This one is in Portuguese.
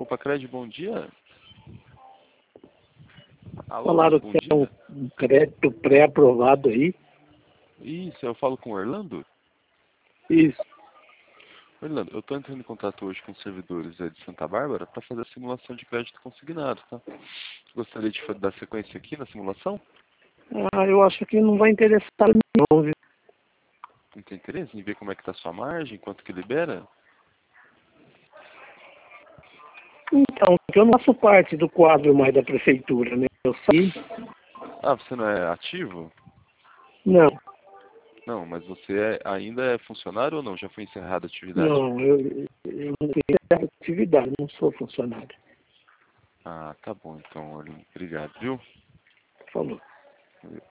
Copacred, bom dia. Alô, Falaram bom que é dia. um crédito pré-aprovado aí. Isso, eu falo com o Orlando? Isso. Orlando, eu estou entrando em contato hoje com os servidores de Santa Bárbara para fazer a simulação de crédito consignado, tá? Gostaria de dar sequência aqui na simulação? Eu acho que não vai interessar não, viu? Não tem interesse em ver como é que está a sua margem, quanto que libera? Então, porque eu não faço parte do quadro mais da prefeitura, né? Eu saí. Ah, você não é ativo? Não, Não, mas você ainda é funcionário ou não? Já foi encerrada a atividade? não, eu não tenho essa atividade, não sou funcionário. Ah, tá bom então, Orlando. Obrigado, viu? Falou.